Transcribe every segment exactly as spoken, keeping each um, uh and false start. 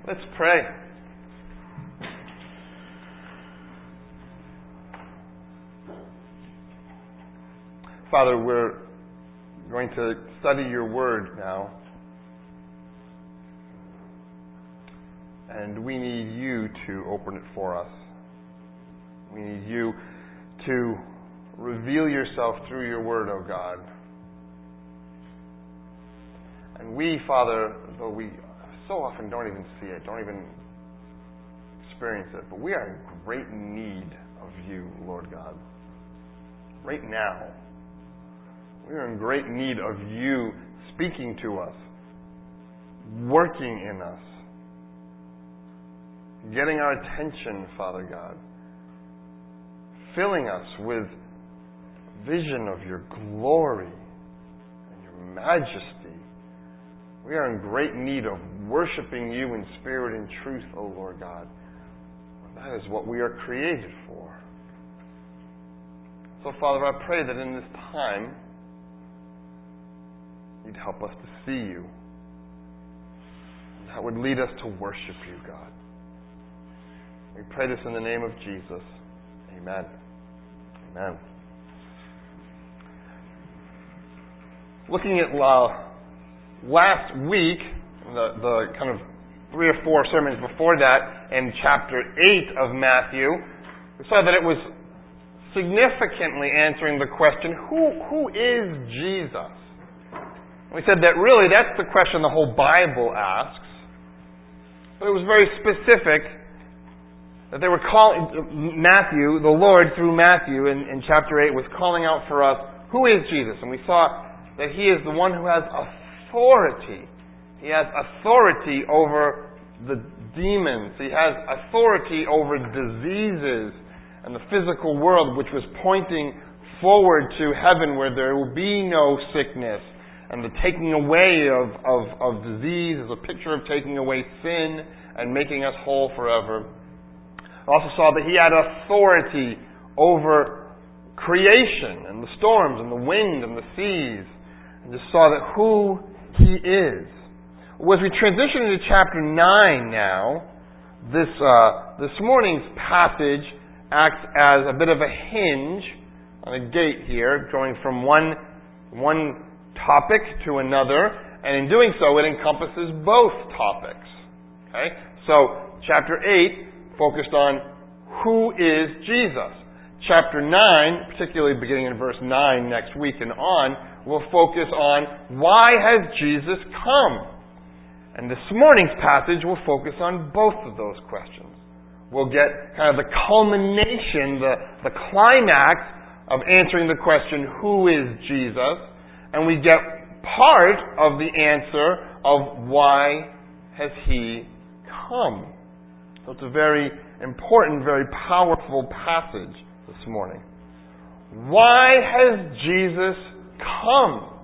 Let's pray. Father, we're going to study your word now. And we need you to open it for us. We need you to reveal yourself through your word, O God. And we, Father, though we so often don't even see it, don't even experience it, but we are in great need of you, Lord God. Right now. We are in great need of you speaking to us, working in us, getting our attention, Father God, filling us with vision of your glory and your majesty. We are in great need of worshiping you in spirit and truth, O Lord God. That is what we are created for. So, Father, I pray that in this time, you'd help us to see you. That would lead us to worship you, God. We pray this in the name of Jesus. Amen. Amen. Looking at uh, last week, the, the kind of three or four sermons before that, in chapter eight of Matthew, we saw that it was significantly answering the question, who who is Jesus? We said that really that's the question the whole Bible asks. But it was very specific that they were calling, Matthew, the Lord through Matthew in, in chapter eight was calling out for us, who is Jesus? And we saw that He is the one who has authority. He has authority over the demons. He has authority over diseases and the physical world, which was pointing forward to heaven where there will be no sickness. And the taking away of, of, of disease is a picture of taking away sin and making us whole forever. I also saw that He had authority over creation and the storms and the wind and the seas. And just saw that who He is. Well, as we transition into chapter nine now, this, uh, this morning's passage acts as a bit of a hinge on a gate here, going from one, one topic to another, and in doing so it encompasses both topics. Okay? So, chapter eight focused on who is Jesus. Chapter nine, particularly beginning in verse nine next week and on, will focus on why has Jesus come? And this morning's passage will focus on both of those questions. We'll get kind of the culmination, the, the climax of answering the question, who is Jesus? And we get part of the answer of why has He come. So it's a very important, very powerful passage this morning. Why has Jesus come?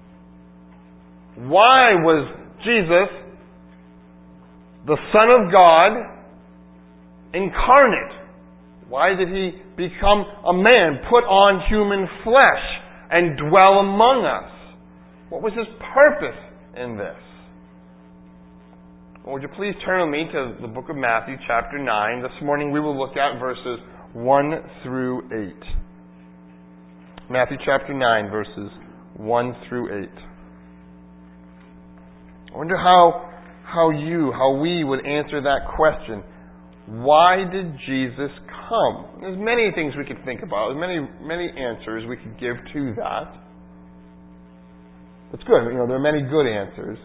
Why was Jesus, the Son of God, incarnate? Why did He become a man, put on human flesh, and dwell among us? What was His purpose in this? Well, would you please turn with me to the book of Matthew, chapter nine. This morning we will look at verses one through eight. Matthew chapter nine, verses one through eight. I wonder how, how you, how we would answer that question. Why did Jesus come? There's many things we could think about. There's many, many answers we could give to that. It's good. You know, there are many good answers.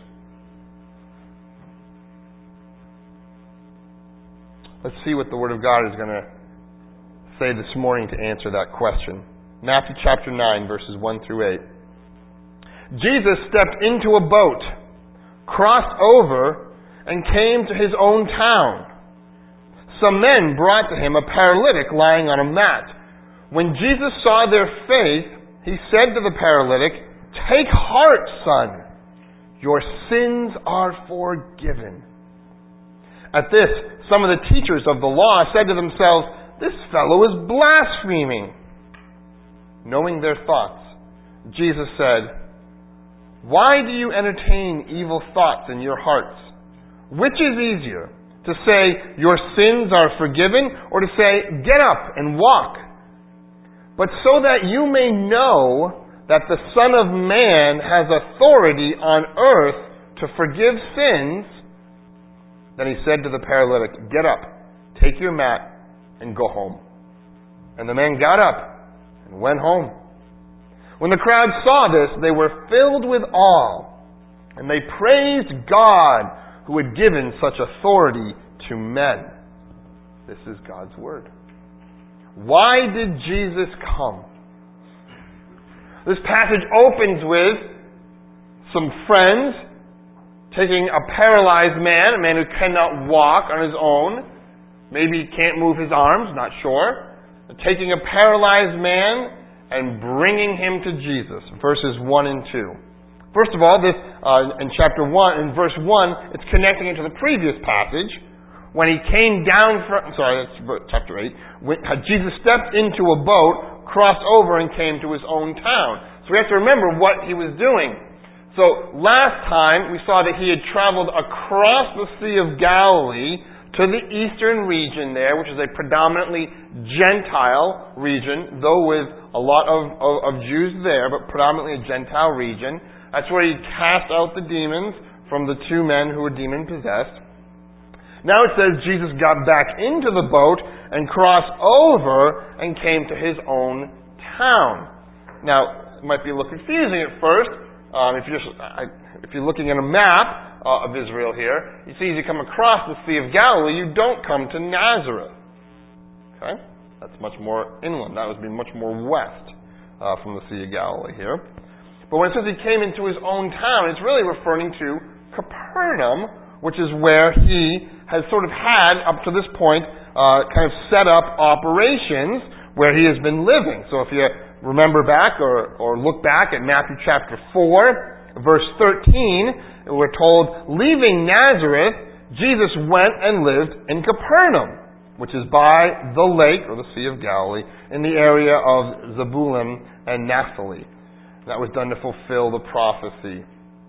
Let's see what the Word of God is going to say this morning to answer that question. Matthew chapter nine, verses one through eight. Jesus stepped into a boat, crossed over, and came to His own town. Some men brought to Him a paralytic lying on a mat. When Jesus saw their faith, He said to the paralytic, "Take heart, son. Your sins are forgiven." At this, some of the teachers of the law said to themselves, "This fellow is blaspheming." Knowing their thoughts, Jesus said, "Why do you entertain evil thoughts in your hearts? Which is easier, to say, your sins are forgiven, or to say, get up and walk? But so that you may know that the Son of Man has authority on earth to forgive sins, then he said to the paralytic, get up, take your mat, and go home. And the man got up and went home. When the crowd saw this, they were filled with awe, and they praised God who had given such authority to men. This is God's word. Why did Jesus come? This passage opens with some friends taking a paralyzed man, a man who cannot walk on his own, maybe can't move his arms, not sure, taking a paralyzed man and bringing him to Jesus. Verses one and two. First of all, this uh, in chapter one, in verse one, it's connecting it to the previous passage. When he came down from, sorry, that's chapter eight, when Jesus stepped into a boat, crossed over, and came to his own town. So we have to remember what he was doing. So last time, we saw that he had traveled across the Sea of Galilee to the eastern region there, which is a predominantly Gentile region, though with a lot of, of, of Jews there, but predominantly a Gentile region. That's where he cast out the demons from the two men who were demon-possessed. Now it says Jesus got back into the boat and crossed over and came to his own town. Now, it might be a little confusing at first. Um, if, you're just, I, if you're looking at a map uh, of Israel here, you see as you come across the Sea of Galilee, you don't come to Nazareth. Okay? That's much more inland. That would be much more west uh, from the Sea of Galilee here. But when it says he came into his own town, it's really referring to Capernaum, which is where he has sort of had, up to this point, uh, kind of set up operations where he has been living. So if you remember back or, or look back at Matthew chapter four, verse thirteen, we're told, leaving Nazareth, Jesus went and lived in Capernaum, which is by the lake, or the Sea of Galilee, in the area of Zebulun and Naphtali. That was done to fulfill the prophecy.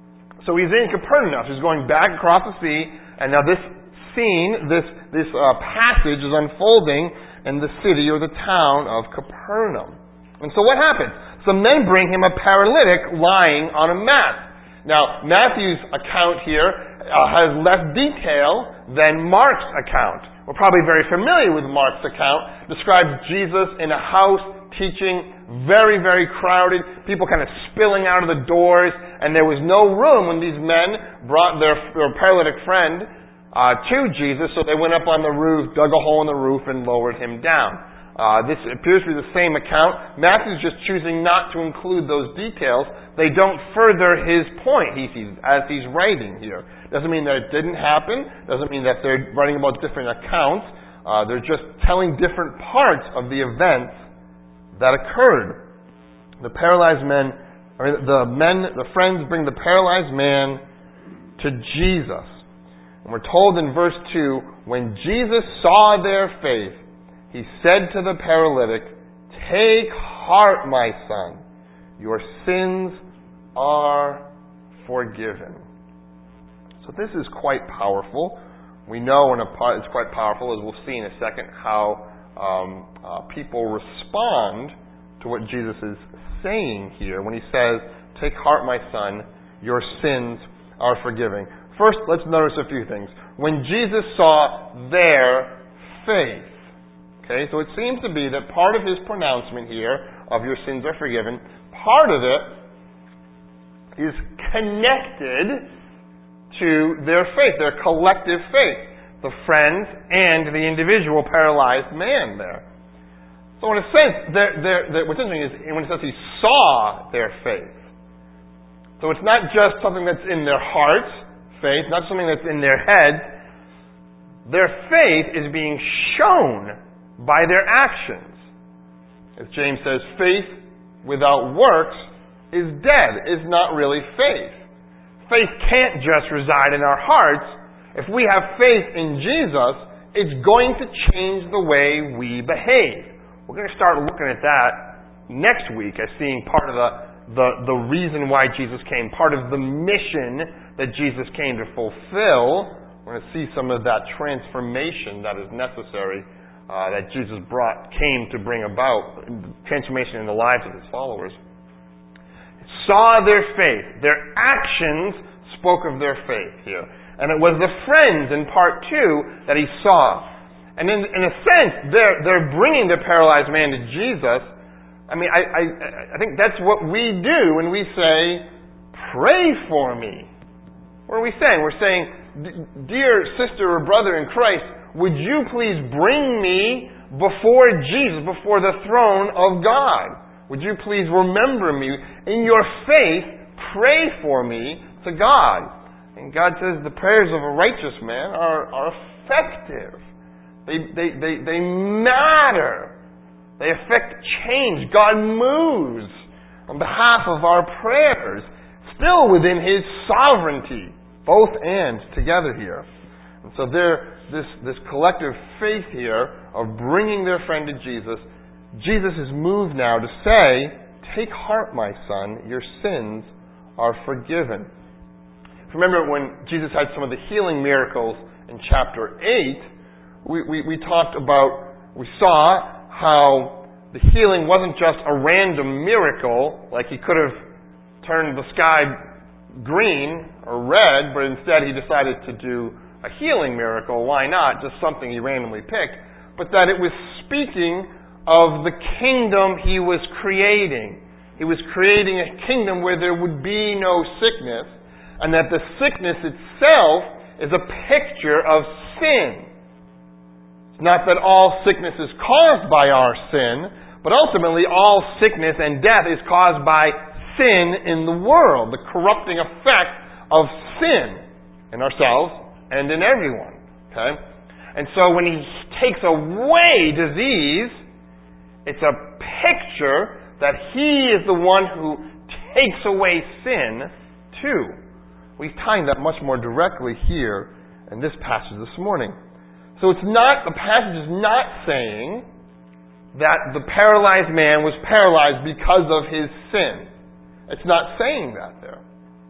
So he's in Capernaum now. So he's going back across the sea, and now this scene, this this uh, passage is unfolding in the city or the town of Capernaum. And so what happens? Some men bring him a paralytic lying on a mat. Now, Matthew's account here uh, has less detail than Mark's account. We're probably very familiar with Mark's account. Describes Jesus in a house teaching, very, very crowded, people kind of spilling out of the doors, and there was no room when these men brought their, their paralytic friend uh, to Jesus, so they went up on the roof, dug a hole in the roof, and lowered him down. Uh, this appears to be the same account. Matthew's just choosing not to include those details. They don't further his point he sees as he's writing here. Doesn't mean that it didn't happen. Doesn't mean that they're writing about different accounts. Uh, they're just telling different parts of the events that occurred. The paralyzed men, or the men, the friends bring the paralyzed man to Jesus. And we're told in verse two, when Jesus saw their faith, he said to the paralytic, take heart, my son, your sins are forgiven. So this is quite powerful. We know and it's quite powerful, as we'll see in a second, how Um, uh, people respond to what Jesus is saying here when he says, take heart, my son, your sins are forgiven. First, let's notice a few things. When Jesus saw their faith, okay, so it seems to be that part of his pronouncement here of your sins are forgiven, part of it is connected to their faith, their collective faith. The friends and the individual paralyzed man there. So in a sense, they're, they're, they're, what's interesting is when it says he saw their faith. So it's not just something that's in their hearts, faith, not something that's in their heads. Their faith is being shown by their actions. As James says, faith without works is dead, is not really faith. Faith can't just reside in our hearts. If we have faith in Jesus, it's going to change the way we behave. We're going to start looking at that next week as seeing part of the, the, the reason why Jesus came, part of the mission that Jesus came to fulfill We're going to see some of that transformation that is necessary, uh, that Jesus brought, came to bring about, transformation in the lives of his followers. Saw their faith. Their actions spoke of their faith here. And it was the friends in part two that he saw. And in, in a sense, they're, they're bringing the paralyzed man to Jesus. I mean, I, I, I think that's what we do when we say, pray for me. What are we saying? We're saying, dear sister or brother in Christ, would you please bring me before Jesus, before the throne of God? Would you please remember me? In your faith, pray for me to God. And God says the prayers of a righteous man are, are effective. They, they, they, they matter. They affect change. God moves on behalf of our prayers, still within his sovereignty. Both and together here. And so there, this, this collective faith here of bringing their friend to Jesus, Jesus is moved now to say, take heart, my son, your sins are forgiven. Remember when Jesus had some of the healing miracles in chapter eight, we, we, we talked about, we saw how the healing wasn't just a random miracle, like he could have turned the sky green or red, but instead he decided to do a healing miracle. Why not? Just something he randomly picked. But that it was speaking of the kingdom he was creating. He was creating a kingdom where there would be no sickness, and that the sickness itself is a picture of sin. It's not that all sickness is caused by our sin, but ultimately all sickness and death is caused by sin in the world, the corrupting effect of sin in ourselves and in everyone. Okay? And so when he takes away disease, it's a picture that he is the one who takes away sin too. We've tied that much more directly here in this passage this morning. So it's not, the passage is not saying that the paralyzed man was paralyzed because of his sin. It's not saying that there.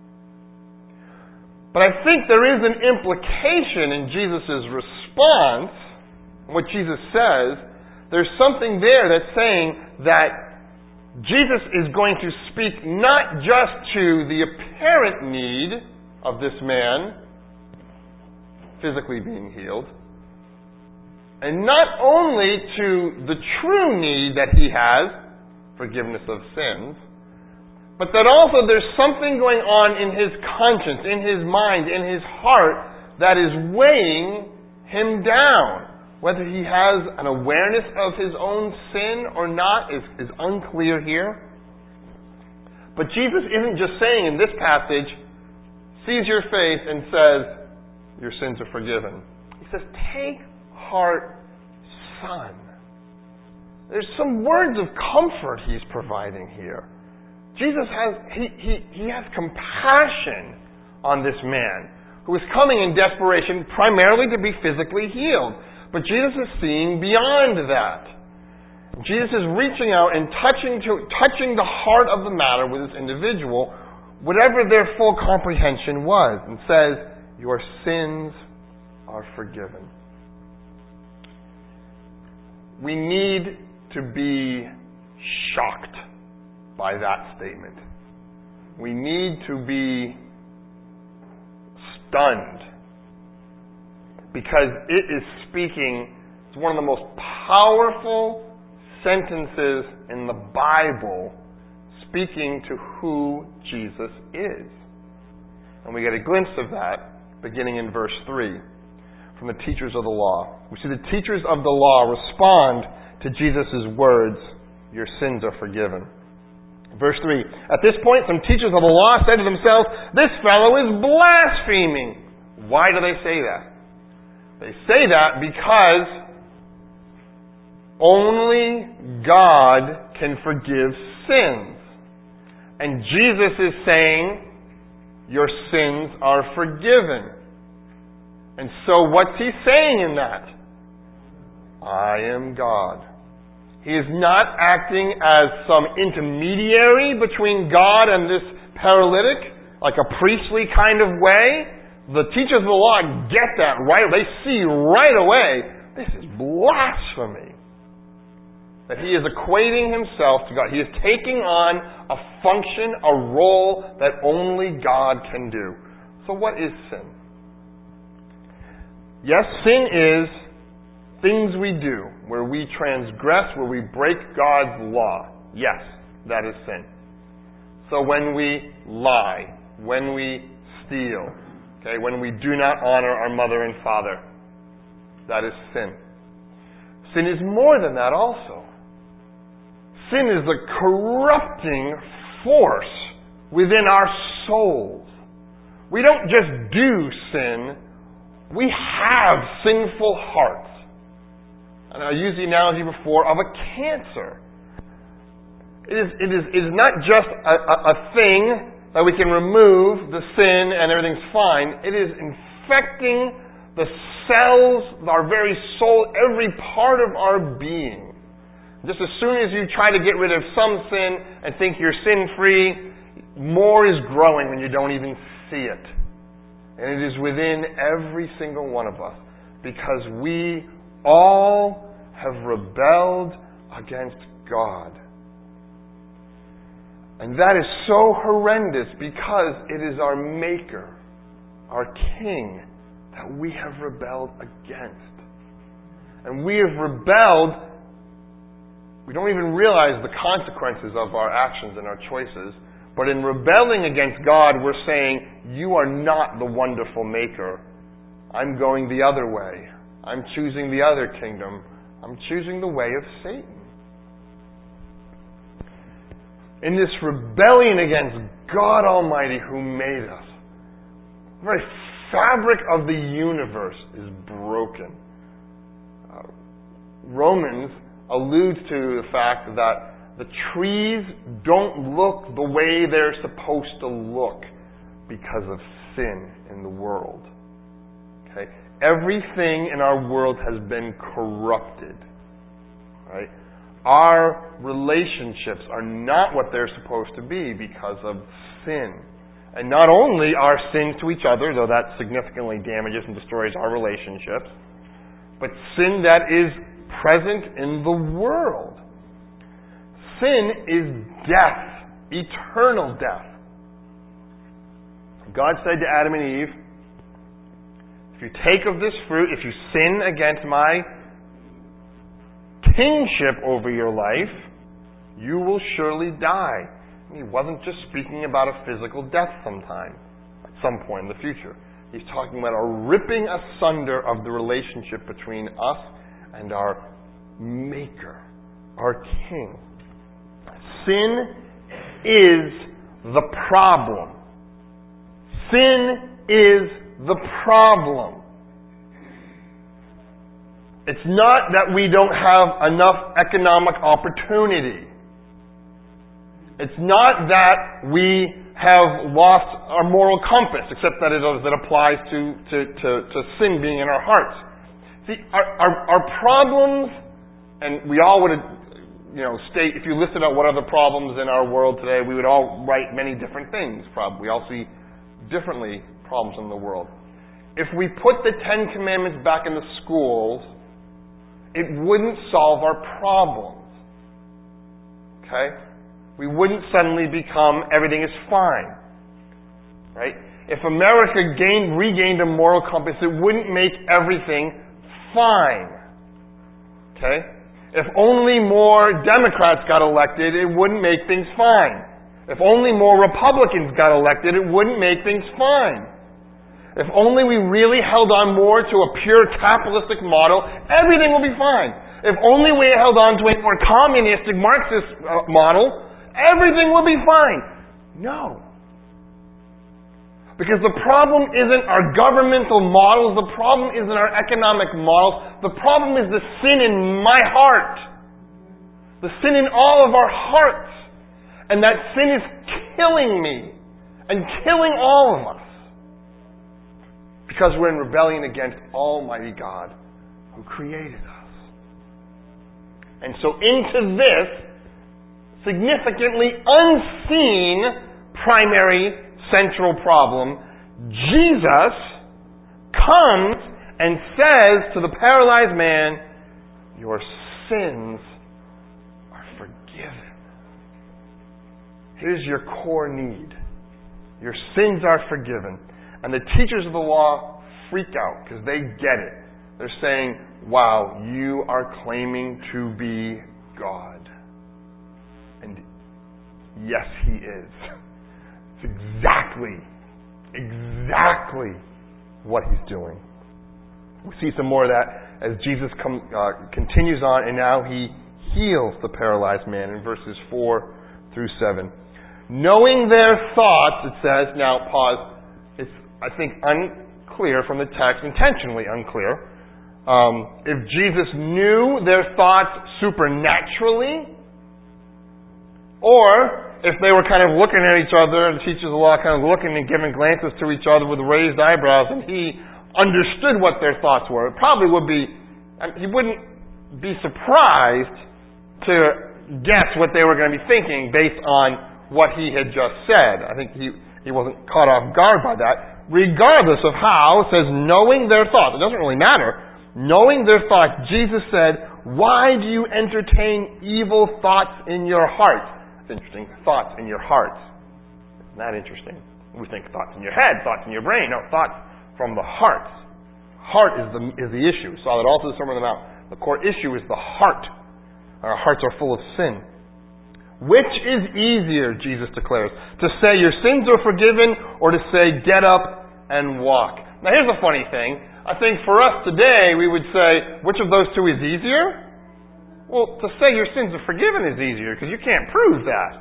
But I think there is an implication in Jesus' response, what Jesus says. There's something there that's saying that Jesus is going to speak not just to the apparent need of this man physically being healed, and not only to the true need that he has, forgiveness of sins, but that also there's something going on in his conscience, in his mind, in his heart that is weighing him down. Whether he has an awareness of his own sin or not is, is unclear here. But Jesus isn't just saying in this passage, sees your face and says, your sins are forgiven. He says, take heart, son. There's some words of comfort he's providing here. Jesus has, he, he, he has compassion on this man who is coming in desperation primarily to be physically healed. But Jesus is seeing beyond that. Jesus is reaching out and touching, to, touching the heart of the matter with this individual, whatever their full comprehension was, and says, your sins are forgiven. We need to be shocked by that statement. We need to be stunned, because it is speaking, it's one of the most powerful sentences in the Bible speaking to who Jesus is. And we get a glimpse of that beginning in verse three from the teachers of the law. We see the teachers of the law respond to Jesus' words, your sins are forgiven. Verse three, at this point some teachers of the law said to themselves, this fellow is blaspheming. Why do they say that? They say that because only God can forgive sins. And Jesus is saying, your sins are forgiven. And so what's he saying in that? I am God. He is not acting as some intermediary between God and this paralytic, like a priestly kind of way, the teachers of the law get that right. They see right away, this is blasphemy. That he is equating himself to God. He is taking on a function, a role that only God can do. So what is sin? Yes, sin is things we do where we transgress, where we break God's law. Yes, that is sin. So when we lie, when we steal, okay, when we do not honor our mother and father, that is sin. Sin is more than that also. Sin is the corrupting force within our souls. We don't just do sin, we have sinful hearts. And I used the analogy before of a cancer. It is, it is, it is not just a, a, a thing that we can remove the sin and everything's fine. It is infecting the cells, our very soul, every part of our being. Just as soon as you try to get rid of some sin and think you're sin-free, more is growing when you don't even see it. And it is within every single one of us because we all have rebelled against God. And that is so horrendous because it is our Maker, our King, that we have rebelled against. And we have rebelled. We don't even realize the consequences of our actions and our choices. But in rebelling against God, we're saying, you are not the wonderful Maker. I'm going the other way. I'm choosing the other kingdom. I'm choosing the way of Satan. In this rebellion against God Almighty who made us, the very fabric of the universe is broken. Uh, Romans alludes to the fact that the trees don't look the way they're supposed to look because of sin in the world. Okay? Everything in our world has been corrupted. Right? Our relationships are not what they're supposed to be because of sin. And not only our sins to each other, though that significantly damages and destroys our relationships, but sin that is present in the world. Sin is death, eternal death. God said to Adam and Eve, if you take of this fruit, if you sin against my kingship over your life, you will surely die. And he wasn't just speaking about a physical death sometime, at some point in the future. He's talking about a ripping asunder of the relationship between us and our Maker, our King. Sin is the problem. Sin is the problem. It's not that we don't have enough economic opportunity. It's not that we have lost our moral compass, except that it, that applies to, to, to, to sin being in our hearts. See, our, our, our problems, and we all would, you know, state, if you listed out what are the problems in our world today, we would all write many different things, probably. We all see differently problems in the world. If we put the Ten Commandments back in the schools, it wouldn't solve our problems. Okay? We wouldn't suddenly become everything is fine. Right? If America gained, regained a moral compass, it wouldn't make everything fine. Okay? If only more Democrats got elected, it wouldn't make things fine. If only more Republicans got elected, it wouldn't make things fine. If only we really held on more to a pure capitalistic model, everything will be fine. If only we held on to a more communistic Marxist uh, model, everything will be fine. No. Because the problem isn't our governmental models, the problem isn't our economic models, the problem is the sin in my heart. The sin in all of our hearts. And that sin is killing me and killing all of us. Because we're in rebellion against Almighty God who created us. And so into this significantly unseen primary central problem, Jesus comes and says to the paralyzed man, your sins are forgiven. Here's your core need. Your sins are forgiven. And the teachers of the law freak out because they get it. They're saying, wow, you are claiming to be God. And yes, He is. It's exactly, exactly what He's doing. We see some more of that as Jesus come, uh, continues on, and now He heals the paralyzed man in verses four through seven. Knowing their thoughts, it says, now pause, it's, I think, unclear from the text, intentionally unclear. Um, if Jesus knew their thoughts supernaturally, or if they were kind of looking at each other, the teachers of the law kind of looking and giving glances to each other with raised eyebrows, and He understood what their thoughts were. It probably would be, He wouldn't be surprised to guess what they were going to be thinking based on what He had just said. I think He, he wasn't caught off guard by that. Regardless of how, it says, knowing their thoughts. It doesn't really matter. Knowing their thoughts, Jesus said, why do you entertain evil thoughts in your heart? It's interesting. Thoughts in your heart. Isn't that interesting? We think thoughts in your head, thoughts in your brain. No, thoughts from the heart. Heart is the, is the issue. Saw that also the Sermon on the Mount. The core issue is the heart. Our hearts are full of sin. Which is easier, Jesus declares, to say your sins are forgiven or to say get up and walk? Now here's the funny thing. I think for us today, we would say, which of those two is easier? Well, to say your sins are forgiven is easier because you can't prove that.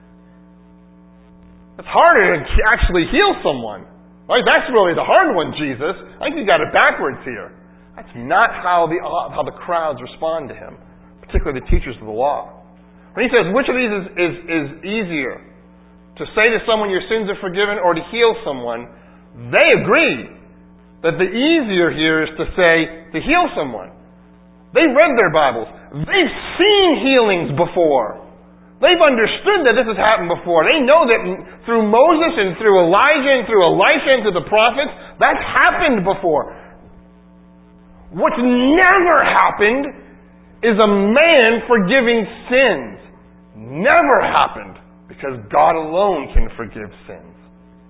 It's harder to actually heal someone. Right? That's really the hard one, Jesus. I think you got it backwards here. That's not how the how the crowds respond to Him, particularly the teachers of the law. When He says, which of these is, is, is easier? To say to someone your sins are forgiven or to heal someone, they agree that the easier here is to say, to heal someone. They've read their Bibles. They've seen healings before. They've understood that this has happened before. They know that through Moses and through Elijah and through Elisha and through the prophets, that's happened before. What's never happened is a man forgiving sins. Never happened, because God alone can forgive sins.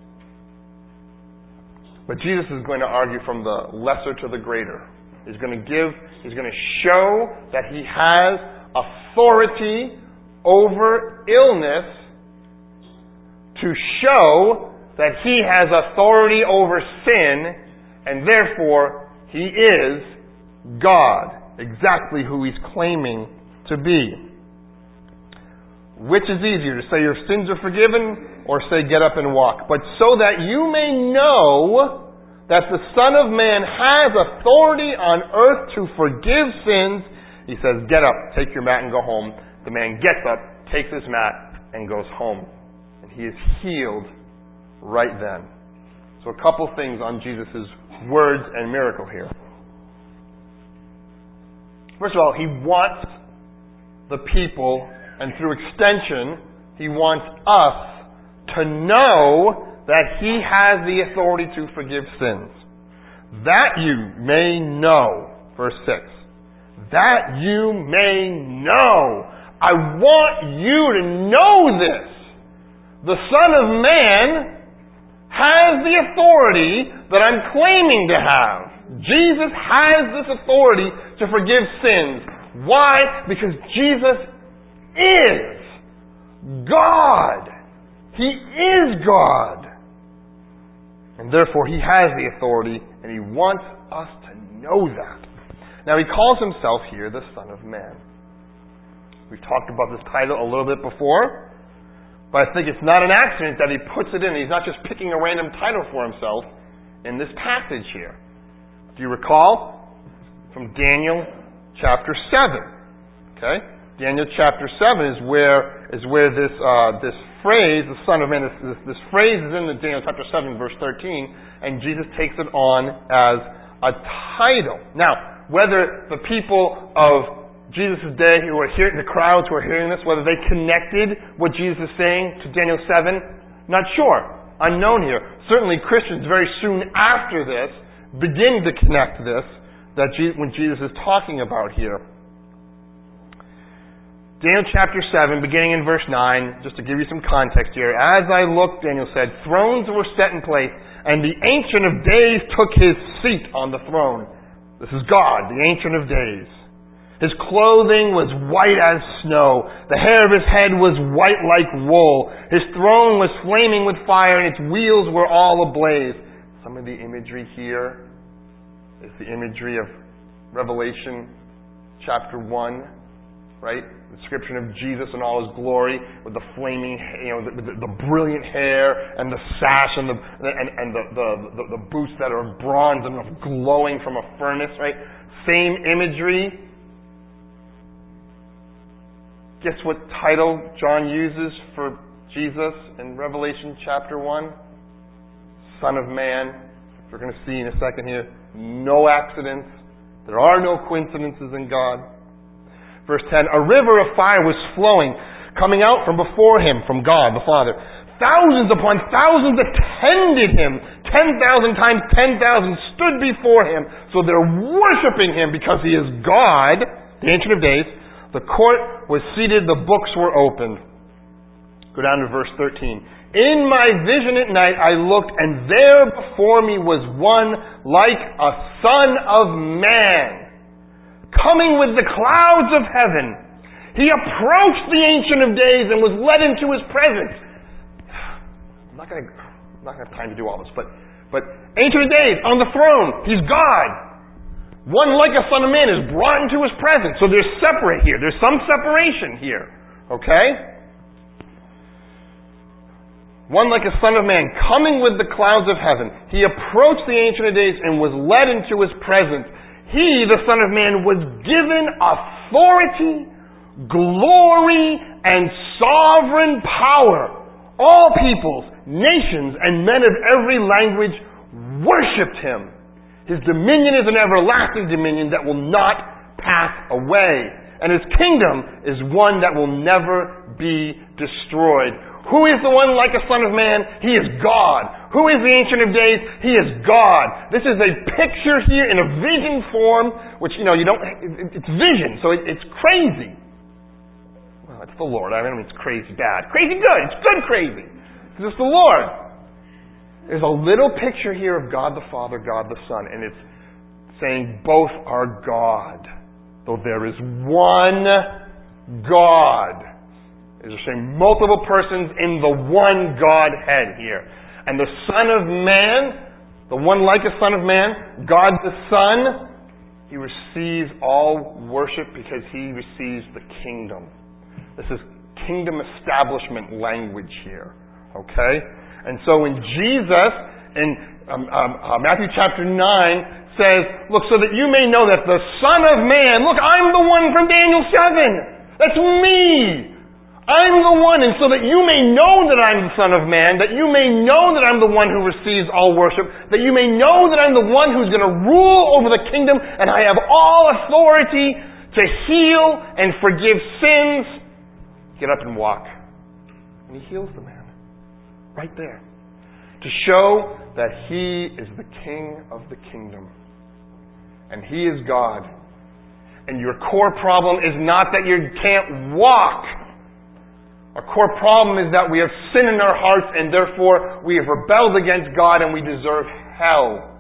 But Jesus is going to argue from the lesser to the greater. He's going to give, he's going to show that He has authority over illness to show that He has authority over sin, and therefore He is God, exactly who He's claiming to be. Which is easier, to say your sins are forgiven or say get up and walk? But so that you may know that the Son of Man has authority on earth to forgive sins, He says, get up, take your mat and go home. The man gets up, takes his mat, and goes home. And he is healed right then. So a couple things on Jesus' words and miracle here. First of all, He wants the people, and through extension, He wants us to know that He has the authority to forgive sins. That you may know. Verse six. That you may know. I want you to know this. The Son of Man has the authority that I'm claiming to have. Jesus has this authority to forgive sins. Why? Because Jesus is God. He is God. And therefore He has the authority, and He wants us to know that. Now He calls Himself here the Son of Man. We've talked about this title a little bit before, but I think it's not an accident that He puts it in. He's not just picking a random title for Himself in this passage here. Do you recall? From Daniel chapter seven. Okay? Daniel chapter seven is where is where this uh, this phrase, the Son of Man, this, this, this phrase is in the Daniel chapter seven, verse thirteen, and Jesus takes it on as a title. Now, whether the people of Jesus' day who are hearing, the crowds who are hearing this, whether they connected what Jesus is saying to Daniel seven, not sure. Unknown here. Certainly Christians very soon after this begin to connect this that Je- when Jesus is talking about here. Daniel chapter seven, beginning in verse nine, just to give you some context here. As I looked, Daniel said, thrones were set in place, and the Ancient of Days took his seat on the throne. This is God, the Ancient of Days. His clothing was white as snow. The hair of his head was white like wool. His throne was flaming with fire, and its wheels were all ablaze. Some of the imagery here is the imagery of Revelation chapter one, right? The description of Jesus in all his glory, with the flaming, you know, the, the, the brilliant hair and the sash and the and, and the, the, the, the boots that are bronze and glowing from a furnace, right? Same imagery. Guess what title John uses for Jesus in Revelation chapter one? Son of Man. We're going to see in a second here. No accidents. There are no coincidences in God. Verse ten, a river of fire was flowing, coming out from before him, from God the Father. Thousands upon thousands attended him. Ten thousand times ten thousand stood before him. So they're worshiping him because he is God, the Ancient of Days. The court was seated, the books were opened. Go down to verse thirteen. In my vision at night I looked, and there before me was one like a son of man, coming with the clouds of heaven. He approached the Ancient of Days and was led into his presence. I'm not going to, I'm not going to have time to do all this, but, but Ancient of Days on the throne. He's God. One like a son of man is brought into his presence. So there's separate here. There's some separation here. Okay? One like a son of man, coming with the clouds of heaven. He approached the Ancient of Days and was led into his presence. He, the Son of Man, was given authority, glory, and sovereign power. All peoples, nations, and men of every language worshipped him. His dominion is an everlasting dominion that will not pass away. And his kingdom is one that will never be destroyed. Who is the one like a son of man? He is God. Who is the Ancient of Days? He is God. This is a picture here in a vision form, which, you know, you don't, it's vision, so it, it's crazy. Well, it's the Lord. I don't mean it's crazy bad. Crazy good. It's good crazy. Because it's the Lord. There's a little picture here of God the Father, God the Son, and it's saying both are God, though there is one God. There's saying multiple persons in the one Godhead here. And the Son of Man, the one like a Son of Man, God the Son, he receives all worship because he receives the kingdom. This is kingdom establishment language here. Okay? And so when Jesus, in um, um, uh, Matthew chapter nine, says, look, so that you may know that the Son of Man, look, I'm the one from Daniel seven. That's me. I'm the one, and so that you may know that I'm the Son of Man, that you may know that I'm the one who receives all worship, that you may know that I'm the one who's going to rule over the kingdom, and I have all authority to heal and forgive sins. Get up and walk. And he heals the man. Right there. To show that he is the king of the kingdom. And he is God. And your core problem is not that you can't walk. Our core problem is that we have sin in our hearts and therefore we have rebelled against God and we deserve hell.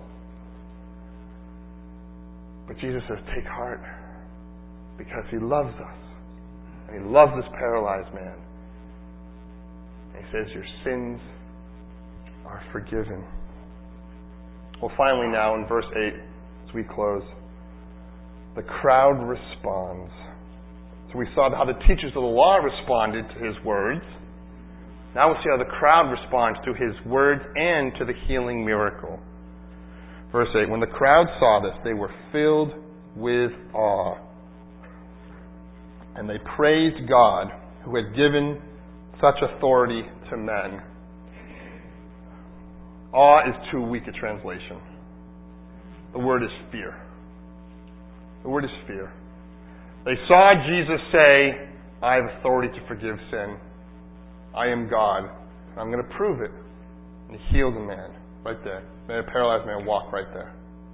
But Jesus says, take heart, because he loves us. And he loves this paralyzed man. And he says, your sins are forgiven. Well, finally now in verse eight, as we close, the crowd responds. So we saw how the teachers of the law responded to his words. Now we'll see how the crowd responds to his words and to the healing miracle. Verse eight, when the crowd saw this, they were filled with awe. And they praised God, who had given such authority to men. Awe is too weak a translation. The word is fear. The word is fear. They saw Jesus say, I have authority to forgive sin. I am God. I'm going to prove it. And he healed a man right there. Made a paralyzed man walk right there.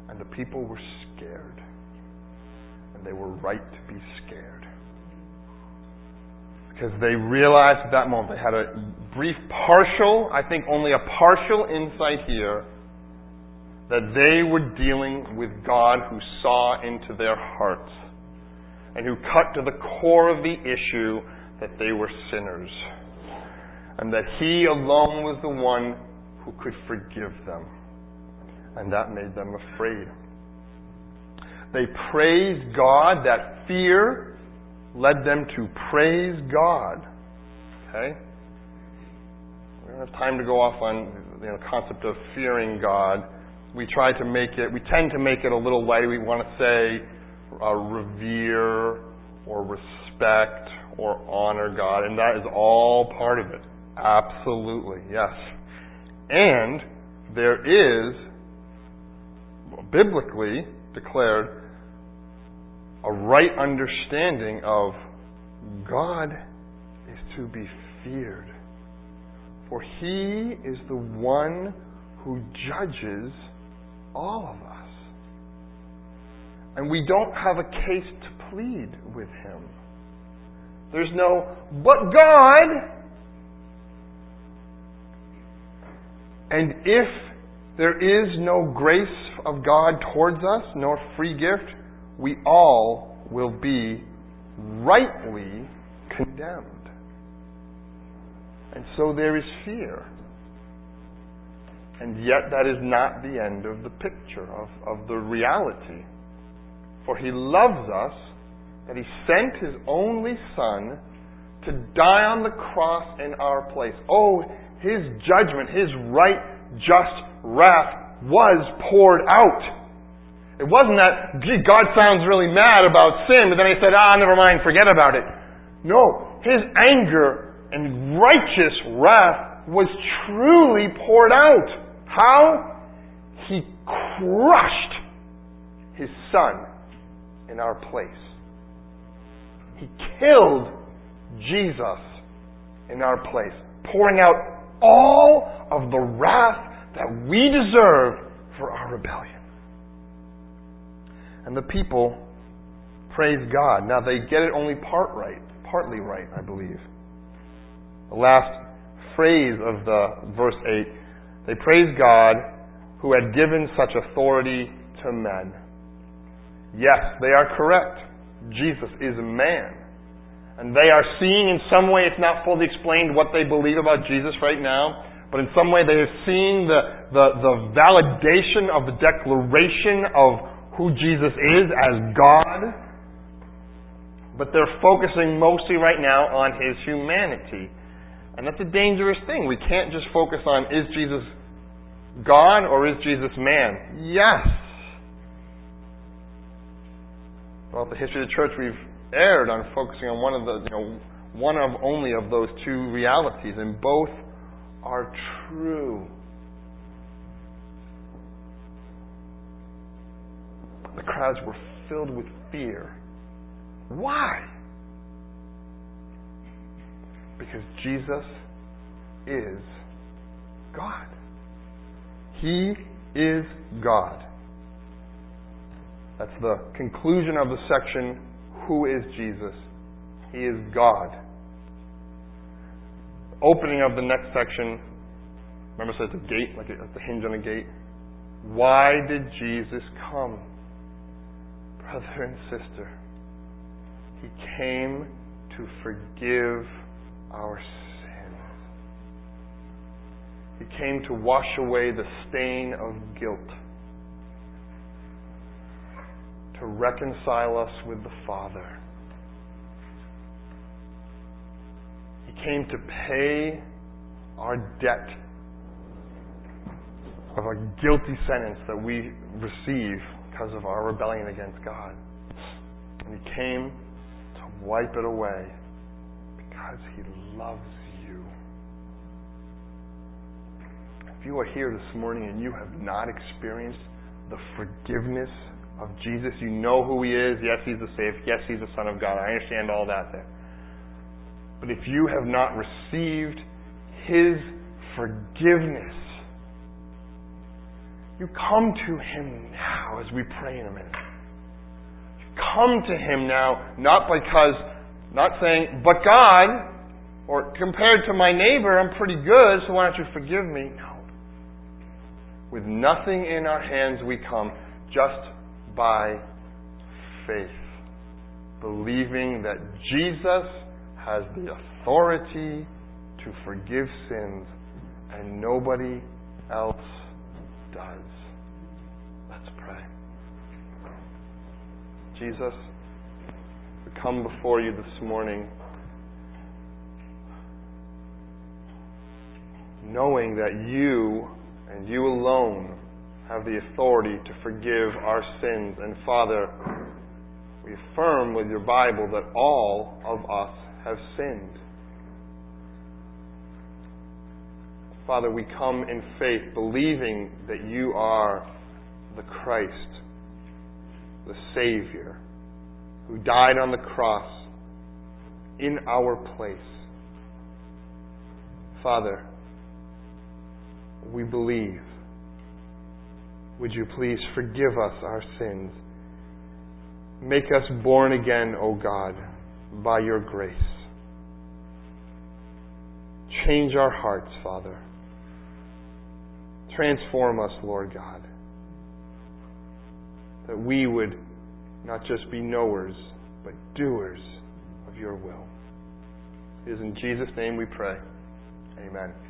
And the people were scared. And they were right to be scared. Because they realized at that moment, they had a brief partial, I think only a partial insight here, that they were dealing with God who saw into their hearts and who cut to the core of the issue that they were sinners and that He alone was the one who could forgive them. And that made them afraid. They praised God. That fear led them to praise God. Okay? We don't have time to go off on the you know, concept of fearing God. We try to make it, we tend to make it a little light. We want to say uh, revere or respect or honor God. And that is all part of it. Absolutely, yes. And there is, biblically declared, a right understanding of God is to be feared. For He is the one who judges all of us. And we don't have a case to plead with Him. There's no, but God. And if there is no grace of God towards us, nor free gift, we all will be rightly condemned. And so there is fear. And yet that is not the end of the picture, of, of the reality. For He loves us, that He sent His only Son to die on the cross in our place. Oh, His judgment, His right, just wrath was poured out. It wasn't that, gee, God sounds really mad about sin, but then He said, ah, never mind, forget about it. No, His anger and righteous wrath was truly poured out. How? He crushed His Son in our place. He killed Jesus in our place, pouring out all of the wrath that we deserve for our rebellion. And the people praise God. Now they get it only part right, partly right, I believe. The last phrase of the verse eight, they praise God who had given such authority to men. Yes, they are correct. Jesus is a man. And they are seeing in some way, it's not fully explained what they believe about Jesus right now, but in some way they are seeing the, the, the validation of the declaration of who Jesus is as God. But they're focusing mostly right now on His humanity. And that's a dangerous thing. We can't just focus on, is Jesus God or is Jesus man? Yes. Throughout the history of the church, we've erred on focusing on one of the, you know, one of only of those two realities, and both are true. The crowds were filled with fear. Why? Because Jesus is God. He is God. That's the conclusion of the section, who is Jesus? He is God. Opening of the next section, remember I said it's a gate, like a, the hinge on a gate. Why did Jesus come? Brother and sister, He came to forgive our sins. He came to wash away the stain of guilt, to reconcile us with the Father. He came to pay our debt of a guilty sentence that we receive because of our rebellion against God. And He came to wipe it away because He loves you. If you are here this morning and you have not experienced the forgiveness of Jesus, you know who He is. Yes, He's the Savior. Yes, He's the Son of God. I understand all that there. But if you have not received His forgiveness, You come to Him now as we pray in a minute. You come to Him now, not because, not saying, but God, or compared to my neighbor, I'm pretty good, so why don't you forgive me? No. With nothing in our hands we come, just by faith, believing that Jesus has the authority to forgive sins and nobody else does. Let's pray. Jesus, we come before you this morning knowing that you and you alone have the authority to forgive our sins. And Father, we affirm with your Bible that all of us have sinned. Father, we come in faith, believing that you are the Christ, the Savior, who died on the cross in our place. Father, we believe. Would you please forgive us our sins? Make us born again, O God, by your grace. Change our hearts, Father. Transform us, Lord God, that we would not just be knowers, but doers of your will. It is in Jesus' name we pray. Amen.